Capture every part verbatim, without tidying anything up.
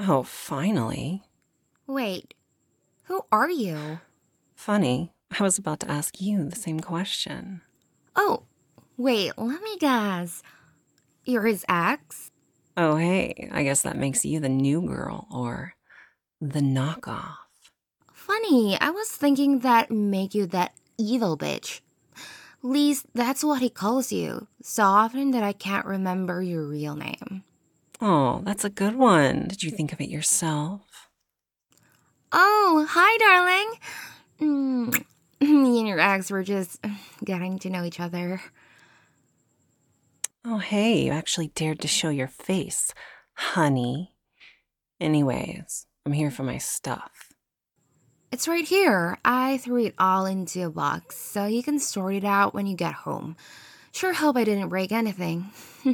Oh, finally. Wait, who are you? Funny, I was about to ask you the same question. Oh, wait, let me guess. You're his ex? Oh, hey, I guess that makes you the new girl, or the knockoff. Funny, I was thinking that make you that evil bitch. Least that's what he calls you, so often that I can't remember your real name. Oh, that's a good one. Did you think of it yourself? Oh, hi, darling. Mm, me and your ex were just getting to know each other. Oh, hey, you actually dared to show your face, honey. Anyways, I'm here for my stuff. It's right here. I threw it all into a box, so you can sort it out when you get home. Sure hope I didn't break anything.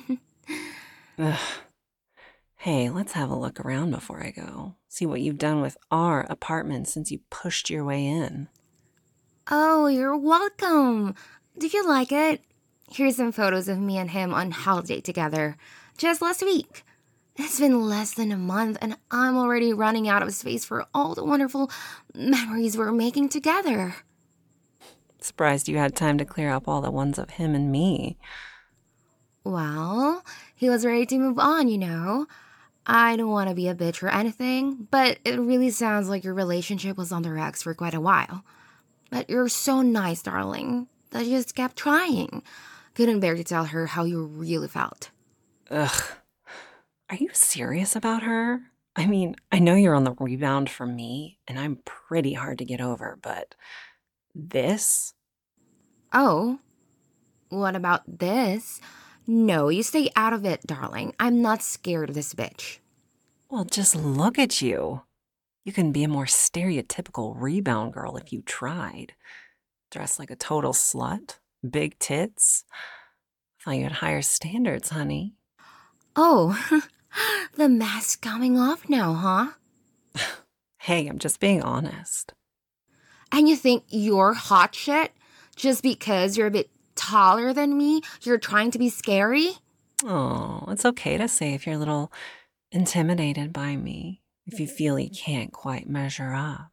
Ugh. Hey, let's have a look around before I go. See what you've done with our apartment since you pushed your way in. Oh, you're welcome. Did you like it? Here's some photos of me and him on holiday together, just last week. It's been less than a month, and I'm already running out of space for all the wonderful memories we're making together. Surprised you had time to clear up all the ones of him and me. Well, he was ready to move on, you know. I don't want to be a bitch or anything, but it really sounds like your relationship was on the rocks for quite a while. But you're so nice, darling, that you just kept trying. Couldn't bear to tell her how you really felt. Ugh. Are you serious about her? I mean, I know you're on the rebound from me, and I'm pretty hard to get over, but this? Oh, what about this? No, you stay out of it, darling. I'm not scared of this bitch. Well, just look at you. You can be a more stereotypical rebound girl if you tried. Dressed like a total slut, big tits. Thought you had higher standards, honey. Oh, the mask's coming off now, huh? Hey, I'm just being honest. And you think you're hot shit? Just because you're a bit taller than me, you're trying to be scary? Oh, it's okay to say if you're a little intimidated by me, if you feel you can't quite measure up.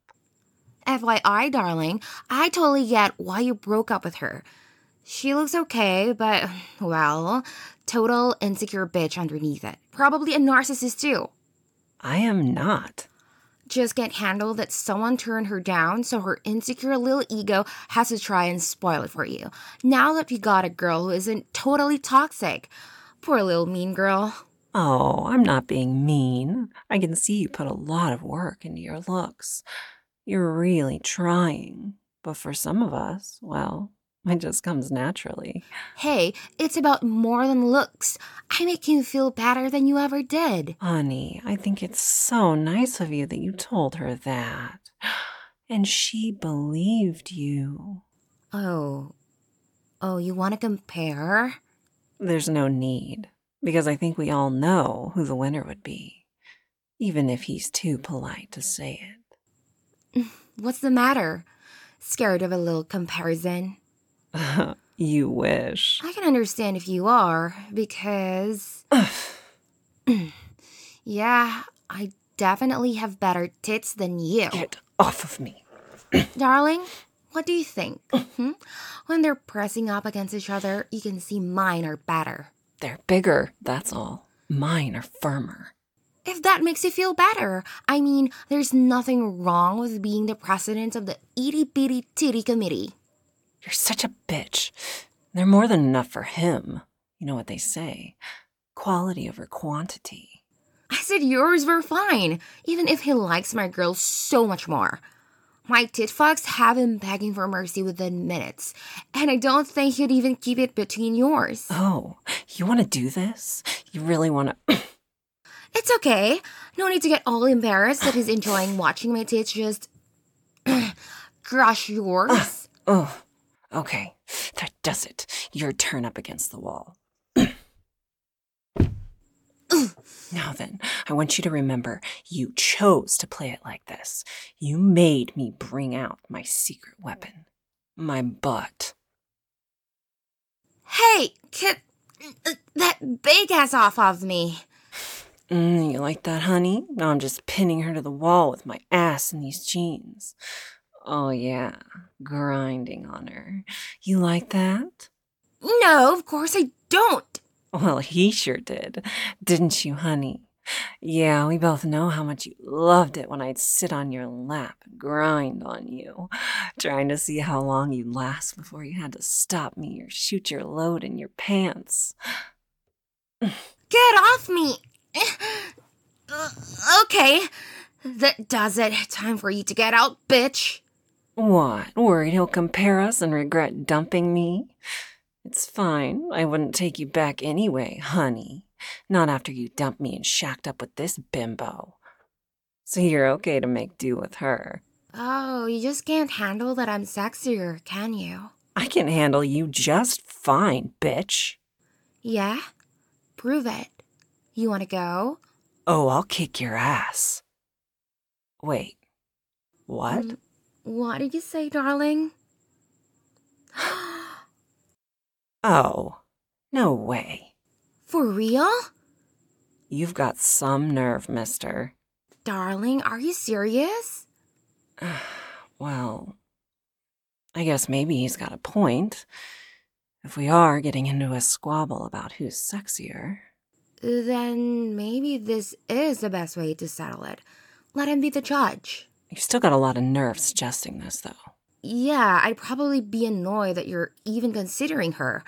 F Y I, darling, I totally get why you broke up with her. She looks okay, but, well, total insecure bitch underneath it. Probably a narcissist too. I am not. Just can't handle that someone turned her down, so her insecure little ego has to try and spoil it for you. Now that you got a girl who isn't totally toxic. Poor little mean girl. Oh, I'm not being mean. I can see you put a lot of work into your looks. You're really trying. But for some of us, well, it just comes naturally. Hey, it's about more than looks. I make you feel better than you ever did. Honey, I think it's so nice of you that you told her that. And she believed you. Oh. Oh, you want to compare? There's no need, because I think we all know who the winner would be, even if he's too polite to say it. What's the matter? Scared of a little comparison? You wish. I can understand if you are, because... yeah, I definitely have better tits than you. Get off of me. Darling, what do you think? Hmm? When they're pressing up against each other, you can see mine are better. They're bigger, that's all. Mine are firmer. If that makes you feel better. I mean, there's nothing wrong with being the president of the itty bitty titty committee. You're such a bitch. They're more than enough for him. You know what they say. Quality over quantity. I said yours were fine, even if he likes my girl so much more. My tit fucks have him begging for mercy within minutes, and I don't think he'd even keep it between yours. Oh, you want to do this? You really want to... It's okay. No need to get all embarrassed that he's enjoying watching my tits just... crush yours. Oh, okay. That does it. Your turn up against the wall. Now then, I want you to remember, you chose to play it like this. You made me bring out my secret weapon. My butt. Hey, get that big ass off of me. Mm, you like that, honey? Now I'm just pinning her to the wall with my ass in these jeans. Oh, yeah, grinding on her. You like that? No, of course I don't. Well, he sure did. Didn't you, honey? Yeah, we both know how much you loved it when I'd sit on your lap and grind on you, trying to see how long you'd last before you had to stop me or shoot your load in your pants. Get off me! Uh, okay, that does it. Time for you to get out, bitch. What? Worried he'll compare us and regret dumping me? It's fine. I wouldn't take you back anyway, honey. Not after you dumped me and shacked up with this bimbo. So you're okay to make do with her. Oh, you just can't handle that I'm sexier, can you? I can handle you just fine, bitch. Yeah? Prove it. You want to go? Oh, I'll kick your ass. Wait. What? Mm, what did you say, darling? Oh, no way. For real? You've got some nerve, mister. Darling, are you serious? Well, I guess maybe he's got a point. If we are getting into a squabble about who's sexier. Then maybe this is the best way to settle it. Let him be the judge. You've still got a lot of nerve suggesting this, though. Yeah, I'd probably be annoyed that you're even considering her.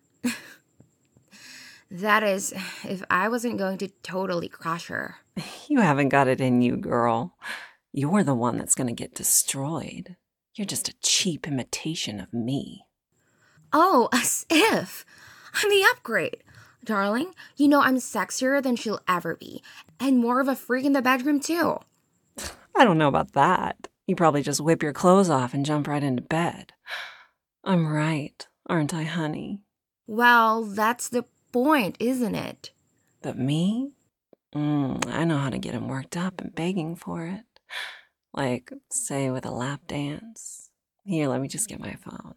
That is, if I wasn't going to totally crush her. You haven't got it in you, girl. You're the one that's going to get destroyed. You're just a cheap imitation of me. Oh, as if. I'm the upgrade. Darling, you know I'm sexier than she'll ever be. And more of a freak in the bedroom, too. I don't know about that. You probably just whip your clothes off and jump right into bed. I'm right, aren't I, honey? Well, that's the point, isn't it? But me? Mm, I know how to get him worked up and begging for it. Like, say, with a lap dance. Here, let me just get my phone.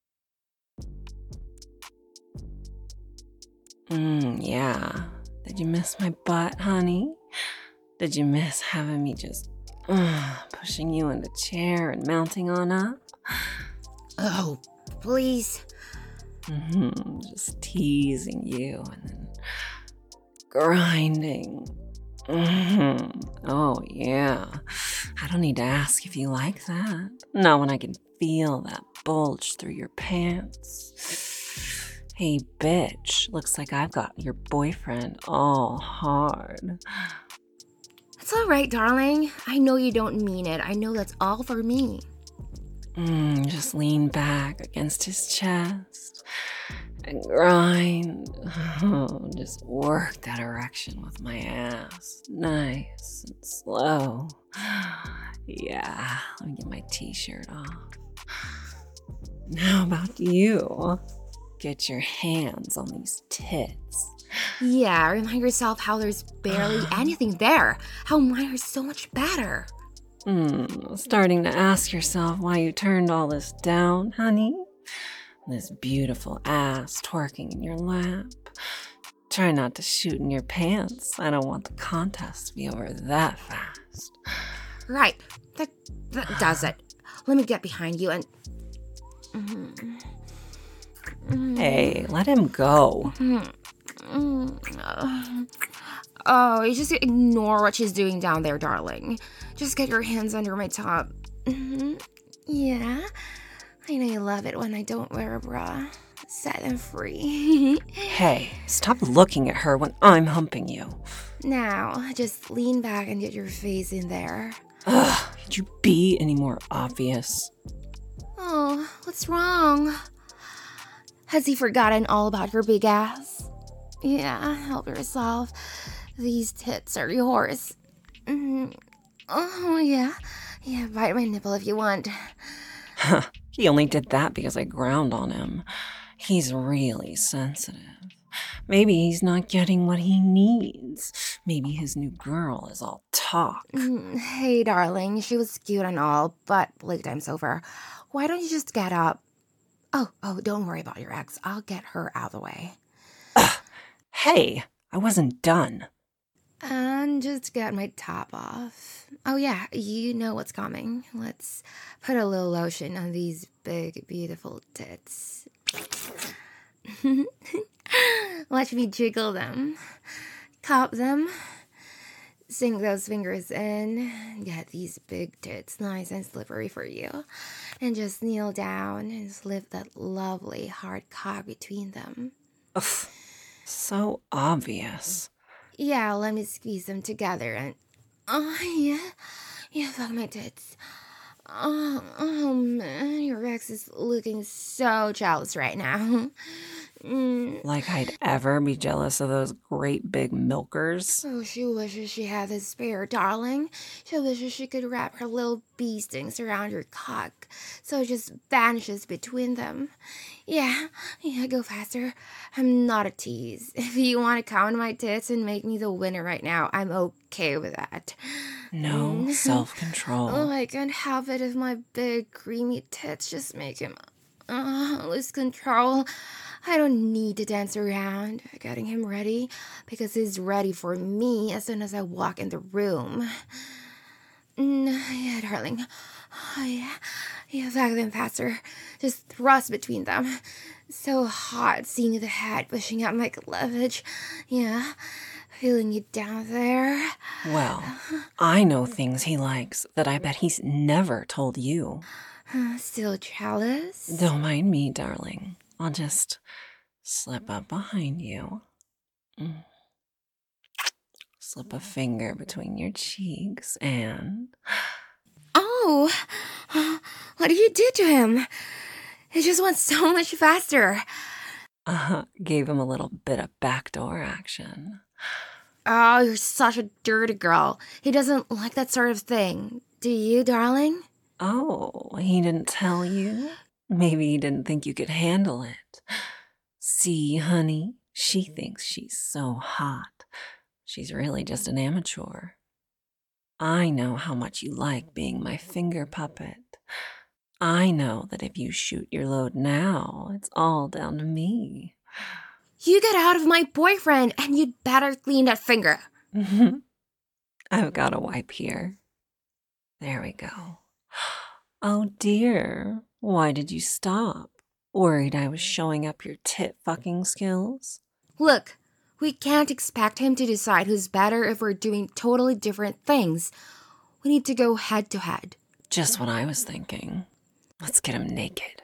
Mmm, yeah. Did you miss my butt, honey? Did you miss having me just uh, pushing you in the chair and mounting on up? Oh, please. Mm-hmm, just teasing you and then grinding. Mm-hmm. Oh, yeah. I don't need to ask if you like that. Not when I can feel that bulge through your pants. Hey, bitch, looks like I've got your boyfriend all hard. It's all right, darling. I know you don't mean it. I know that's all for me. Mm, just lean back against his chest and grind. Oh, just work that erection with my ass. Nice and slow. Yeah, let me get my t-shirt off. How about you? Get your hands on these tits. Yeah, remind yourself how there's barely anything there. How mine are so much better. Hmm, starting to ask yourself why you turned all this down, honey? This beautiful ass twerking in your lap. Try not to shoot in your pants. I don't want the contest to be over that fast. Right, that, that does it. Let me get behind you and... Mm-hmm. Hey, let him go. Oh, you just ignore what she's doing down there, darling. Just get your hands under my top. Mm-hmm. Yeah, I know you love it when I don't wear a bra. Set them free. Hey, stop looking at her when I'm humping you. Now, just lean back and get your face in there. Ugh, could you be any more obvious? Oh, what's wrong? Has he forgotten all about your big ass? Yeah, help yourself. These tits are yours. Mm-hmm. Oh, yeah. Yeah, bite my nipple if you want. Huh, he only did that because I ground on him. He's really sensitive. Maybe he's not getting what he needs. Maybe his new girl is all talk. Mm, hey, darling, she was cute and all, but playtime's over. Why don't you just get up? Oh, oh, don't worry about your ex. I'll get her out of the way. Ugh, hey, I wasn't done. And just get my top off. Oh, yeah, you know what's coming. Let's put a little lotion on these big, beautiful tits. Watch me jiggle them, cop them, sink those fingers in, get these big tits nice and slippery for you, and just kneel down and slip that lovely hard cock between them. Ugh, so obvious. Yeah, let me squeeze them together and... Oh, yeah. Yeah, fuck my tits. Oh, oh man, your ex is looking so jealous right now. Mm. Like I'd ever be jealous of those great big milkers. Oh, she wishes she had a spare, darling. She wishes she could wrap her little bee stings around your cock so it just vanishes between them. Yeah, yeah, go faster. I'm not a tease. If you want to count my tits and make me the winner right now, I'm okay with that. No Mm. self-control. Oh, I can't help it if my big, creamy tits just make him uh, lose control. I don't need to dance around getting him ready because he's ready for me as soon as I walk in the room. Mm, yeah, darling. Oh, yeah. Yeah, back them faster. Just thrust between them. So hot seeing the head pushing out my cleavage. Yeah, feeling you down there. Well, I know things he likes that I bet he's never told you. Uh, still jealous? Don't mind me, darling. I'll just slip up behind you. Mm. Slip a finger between your cheeks and... Oh, what did you do to him? It just went so much faster. Uh, gave him a little bit of backdoor action. Oh, you're such a dirty girl. He doesn't like that sort of thing. Do you, darling? Oh, he didn't tell you? Maybe he didn't think you could handle it. See, honey, she thinks she's so hot. She's really just an amateur. I know how much you like being my finger puppet. I know that if you shoot your load now, it's all down to me. You get out of my boyfriend, and you'd better clean that finger. I've got a wipe here. There we go. Oh dear, why did you stop? Worried I was showing up your tit fucking skills? Look, we can't expect him to decide who's better if we're doing totally different things. We need to go head to head. Just what I was thinking. Let's get him naked.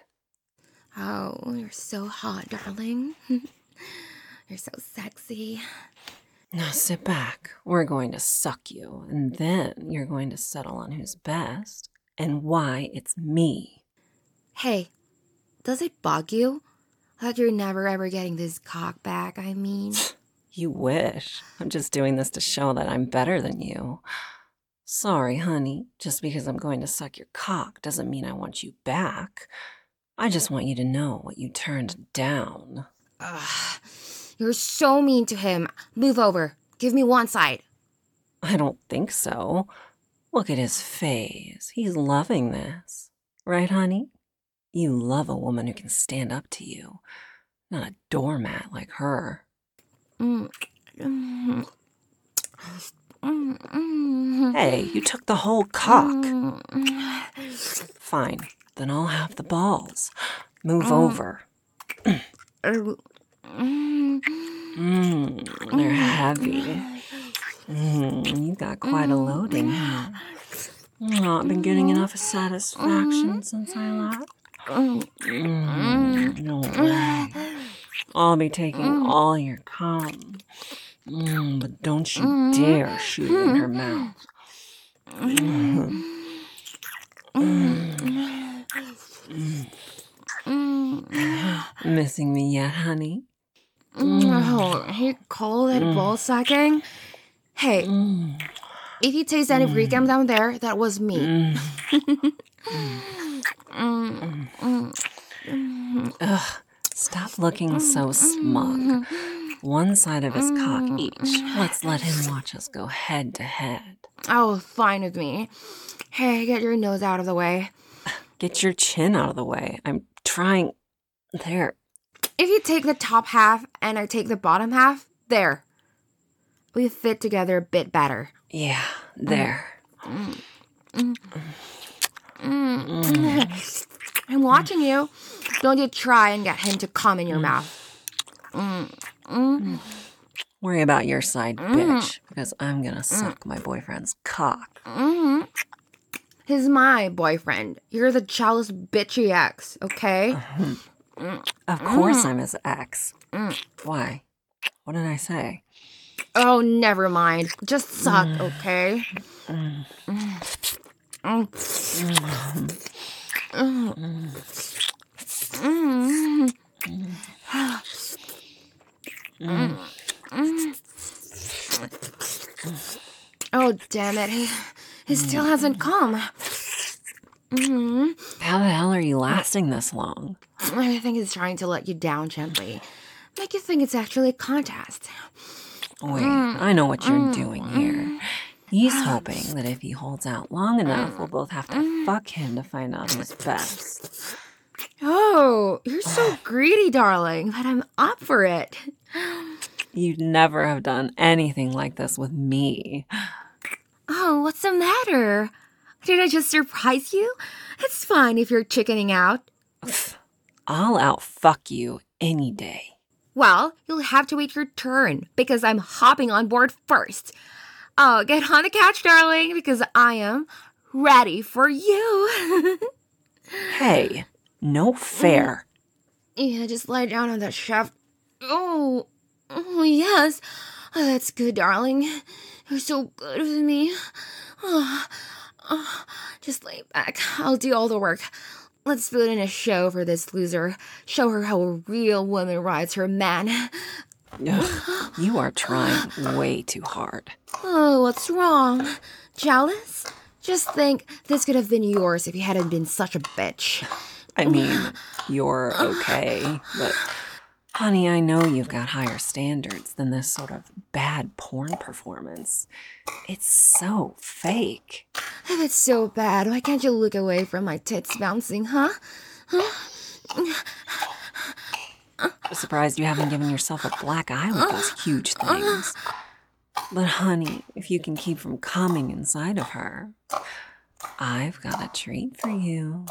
Oh, you're so hot, darling. You're so sexy. Now sit back. We're going to suck you, and then you're going to settle on who's best and why it's me. Hey, does it bug you that you're never ever getting this cock back, I mean? You wish. I'm just doing this to show that I'm better than you. Sorry, honey. Just because I'm going to suck your cock doesn't mean I want you back. I just want you to know what you turned down. Ugh, you're so mean to him. Move over. Give me one side. I don't think so. Look at his face. He's loving this. Right, honey? You love a woman who can stand up to you, not a doormat like her. Mm. Mm. Mm. Hey, you took the whole cock. Mm. Fine, then I'll have the balls. Move over. Mm. Mmm, they're heavy. Mmm, you got quite a loading, huh? Not been getting enough satisfaction since I left. Mmm, no way. I'll be taking all your cum. Mmm, but don't you dare shoot it in her mouth. Mm. Mm. Mm. Missing me yet, honey? Oh, he called it ball sucking? Hey, Mm. if you taste any precum down there, that was me. Mm. Mm. Mm. Mm. Ugh, stop looking so smug. One side of his cock each. Let's let him watch us go head to head. Oh, fine with me. Hey, get your nose out of the way. Get your chin out of the way. I'm trying. There. If you take the top half and I take the bottom half, there. We fit together a bit better. Yeah, there. Mm. Mm. Mm. Mm. I'm watching you. Don't you try and get him to come in your mm. mouth. Mm. Mm. Worry about your side, mm. bitch, because I'm gonna suck mm. my boyfriend's cock. Mm. He's my boyfriend. You're the jealous bitchy ex, okay? Mm. Of course mm. I'm his ex. Mm. Why? What did I say? Oh, never mind. Just suck, mm. okay? Mm. Mm. Mm. Mm. Mm. Mm. Mm. Oh, damn it. He, he still hasn't come. Mm-hmm. How the hell are you lasting this long? I think he's trying to let you down gently. Make you think it's actually a contest. Wait, mm. I know what you're mm. doing here. He's hoping that if he holds out long enough, we'll both have to mm. fuck him to find out who's best. Oh, you're so greedy, darling, but I'm up for it. You'd never have done anything like this with me. Oh, what's the matter? Did I just surprise you? It's fine if you're chickening out. I'll out-fuck you any day. Well, you'll have to wait your turn, because I'm hopping on board first. Oh, get on the couch, darling, because I am ready for you. Hey, no fair. Yeah, just lie down on that shaft. Oh, oh yes. Oh, that's good, darling. You're so good with me. Oh, oh, just lay back. I'll do all the work. Let's put in a show for this loser. Show her how a real woman rides her man. Ugh, you are trying way too hard. Oh, what's wrong? Jealous? Just think this could have been yours if you hadn't been such a bitch. I mean, you're okay, but honey, I know you've got higher standards than this sort of bad porn performance. It's so fake. If it's so bad, why can't you look away from my tits bouncing, huh? Huh? I'm surprised you haven't given yourself a black eye with those huge things. But honey, if you can keep from coming inside of her, I've got a treat for you.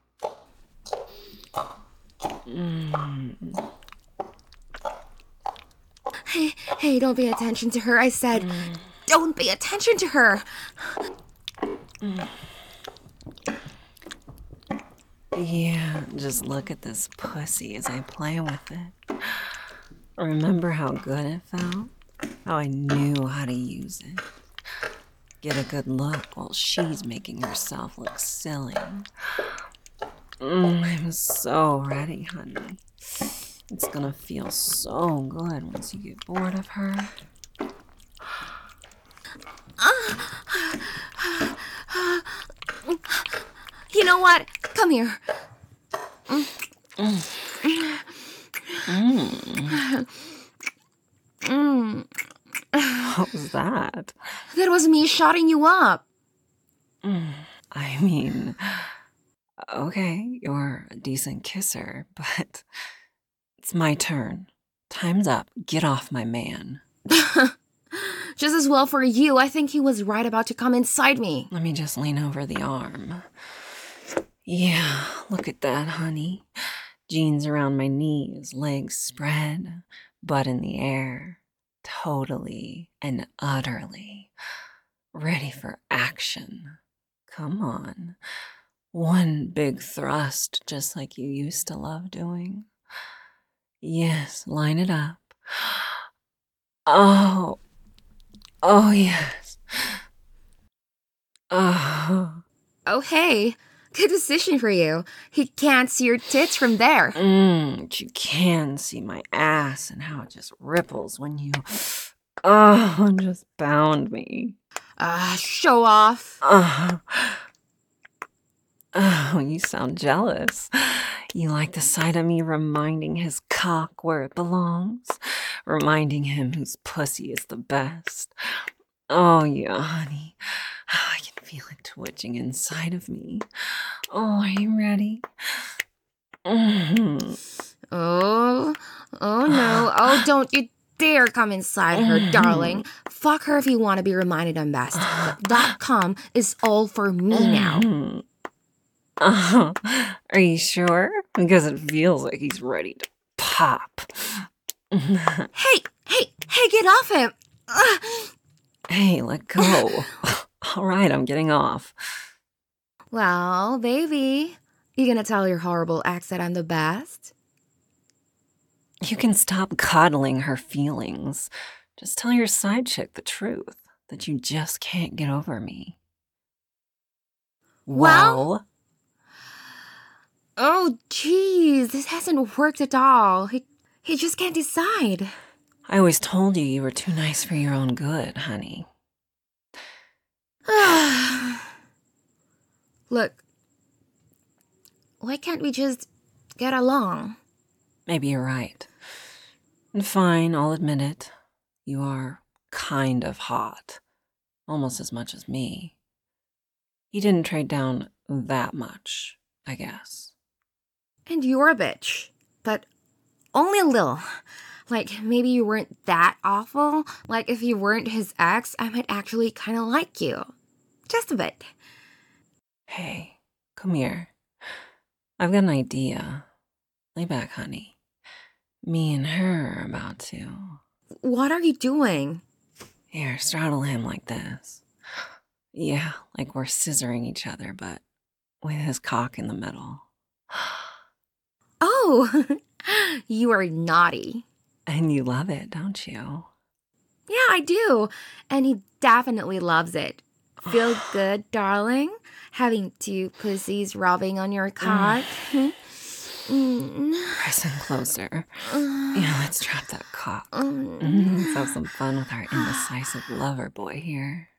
Mm. Hey, hey, don't pay attention to her. I said, mm. don't pay attention to her. Mm. Yeah, just look at this pussy as I play with it. Remember how good it felt? How I knew how to use it. Get a good look while she's making herself look silly. Mm, I'm so ready, honey. It's gonna feel so good once you get bored of her. You know what? Come here. Mm. Mm. Mm. Mm. What was that? That was me shutting you up. Mm. I mean, okay, you're a decent kisser, but it's my turn. Time's up. Get off my man. Just as well for you. I think he was right about to come inside me. Let me just lean over the arm. Yeah, look at that, honey. Jeans around my knees, legs spread, butt in the air. Totally and utterly ready for action. Come on. One big thrust, just like you used to love doing. Yes, line it up. Oh. Oh, yes. Oh. Oh, hey. Good decision for you. He can't see your tits from there. Mm, but you can see my ass and how it just ripples when you, oh, just bound me. Ah, uh, show off. Oh. Oh, you sound jealous. You like the sight of me reminding his cock where it belongs, reminding him whose pussy is the best. Oh, yeah, honey. I can feel it twitching inside of me. Oh, are you ready? Mm-hmm. Oh, oh no. Oh, don't you dare come inside her, darling. Fuck her if you want to be reminded I'm best. But that cum is all for me now. Uh, are you sure? Because it feels like he's ready to pop. Hey, hey, hey, get off him. Ugh. Hey, let go. All right, I'm getting off. Well, baby, you gonna tell your horrible ex that I'm the best? You can stop coddling her feelings. Just tell your side chick the truth, that you just can't get over me. Well? Well? Oh, jeez, this hasn't worked at all. He, he just can't decide. I always told you you were too nice for your own good, honey. Look, why can't we just get along? Maybe you're right. And fine, I'll admit it. You are kind of hot. Almost as much as me. He didn't trade down that much, I guess. And you're a bitch, but only a little. Like, maybe you weren't that awful. Like, if you weren't his ex, I might actually kind of like you. Just a bit. Hey, come here. I've got an idea. Lay back, honey. Me and her are about to. What are you doing? Here, straddle him like this. Yeah, like we're scissoring each other, but with his cock in the middle. Oh, you are naughty. And you love it, don't you? Yeah, I do. And he definitely loves it. Feel good, darling? Having two pussies rubbing on your cock? Mm. Press in closer. Yeah, let's trap that cock. Mm, let's have some fun with our indecisive lover boy here.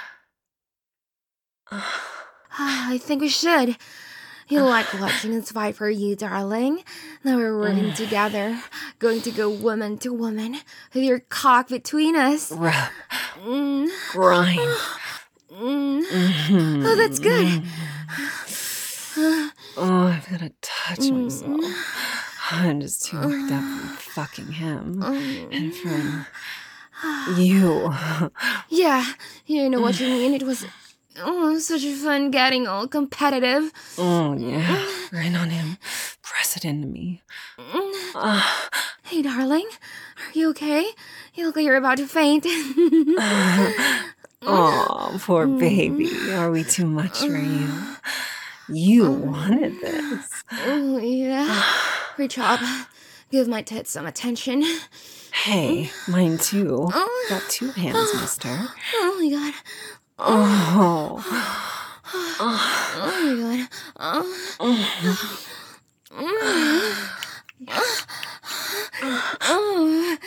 I think we should. He'll like watching us fight for you, darling. Now we're working together, going to go woman to woman with your cock between us. Rub. Mm. Grind. Mm. Mm-hmm. Oh, that's good. Oh, I've got to touch myself. I'm just too worked up from fucking him. And from you. Yeah, you know what you mean. It was oh, such a fun getting all competitive. Oh, yeah. Right on him. Press it into me. Uh, Hey, darling. Are you okay? You look like you're about to faint. Oh, poor baby. Are we too much for you? You wanted this. Oh, yeah. Reach up. Give my tits some attention. Hey, mine too. Got two hands, mister. Oh, my God. Oh. Oh, my God. Oh. Oh.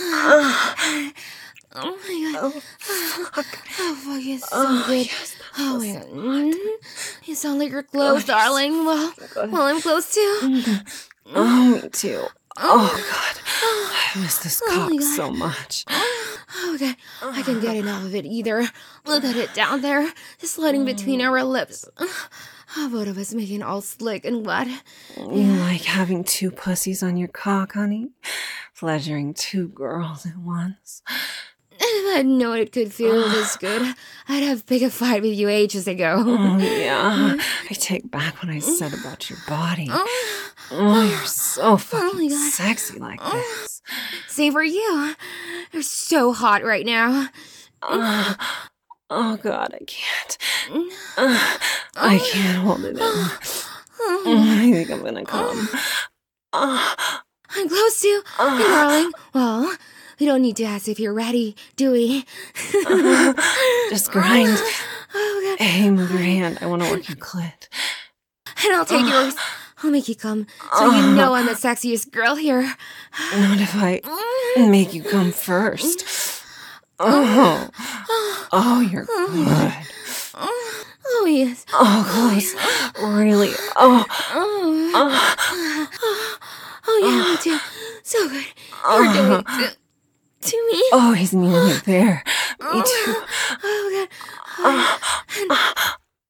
Oh my God. Oh, fuck. Oh, fuck, it's so Oh, good. yes, Oh, my God. Mm. You sound like you're close, darling. Well, well, I'm close too. Oh, me too. Oh, God. I miss this Oh, cock my God. so much. Oh, God. I can't get enough of it either. Look at it down there, just sliding between our lips. Oh, both of us making all slick and wet. You like having two pussies on your cock, honey? Pleasuring two girls at once. If I'd known it could feel this good, I'd have picked a fight with you ages ago. Oh, yeah. I take back what I said about your body. Oh, you're so fucking God. sexy like this. Same for you. You're so hot right now. Uh, oh, God, I can't. Uh, I can't hold it in. I think I'm gonna come. Uh, I'm close to, uh, hey, darling. Well, we don't need to ask if you're ready, do we? uh, just grind. Oh, God. Hey, move your hand. I want to work your clit. And I'll take yours. I'll make you come so you know I'm the sexiest girl here. Not if I make you come first. Oh, oh, you're good. Oh, yes. Oh, close. Really. Oh, Oh, oh, oh yeah, me too. So good. You're doing it to, to me. oh, he's nearly there. Me too. Oh, God. Oh, and,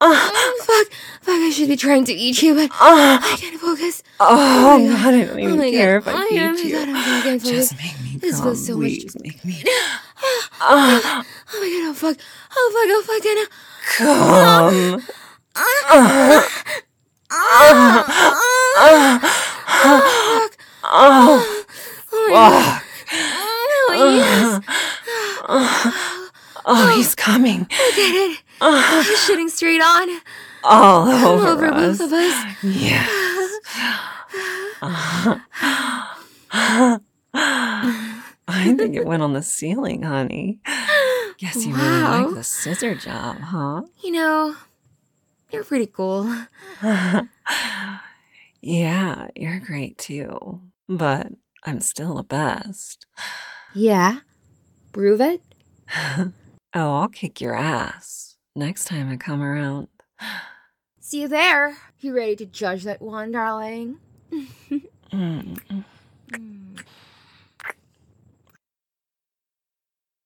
Oh, fuck. Fuck, I should be trying to eat you, but Uh, I can't focus. oh, Oh my God, I don't Oh even my care god. if I Oh feed my you. god, oh my god, I can't focus. Just make me This come, feels so much. please. Make me. Oh my god, oh my god, oh fuck. Oh fuck, oh fuck, I know. Come. Oh, Uh, uh, uh, oh, fuck. oh, Oh my god. fuck. Oh, yes. Uh, oh, he's coming. Look at it. Uh, He's shitting straight on. all All over, over us. both of us. Yes. I think it went on the ceiling, honey. Guess you really Wow. like the scissor job, huh? You know, you're pretty cool. Yeah, you're great too. But I'm still the best. Yeah? Prove it? Oh, I'll kick your ass next time I come around. See you there. You ready to judge that one, darling? Mm.